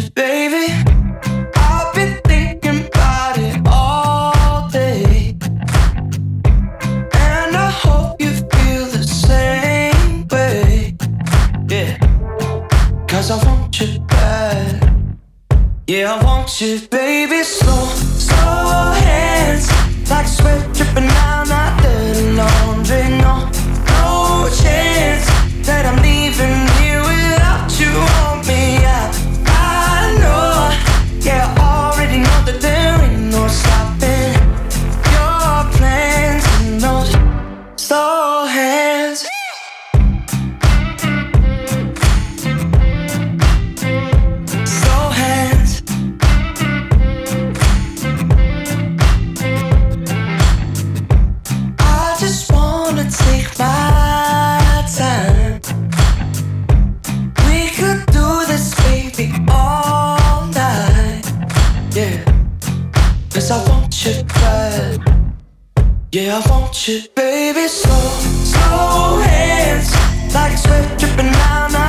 baby. I've been thinking about it all day, and I hope you feel the same way. Yeah, 'cause I want you bad. Yeah, I want you, baby. Slow, slow hands, like sweat dripping down my dirty laundry. No, no chance that I'm leaving here without you on me. I know, yeah, I already know that there ain't no stopping your plans and those slow hands. Slow hands. I just wanna take my time. We could do this, baby, all night. Yeah, 'cause I want you bad. Yeah, I want you, baby. Slow, slow hands, like sweat dripping down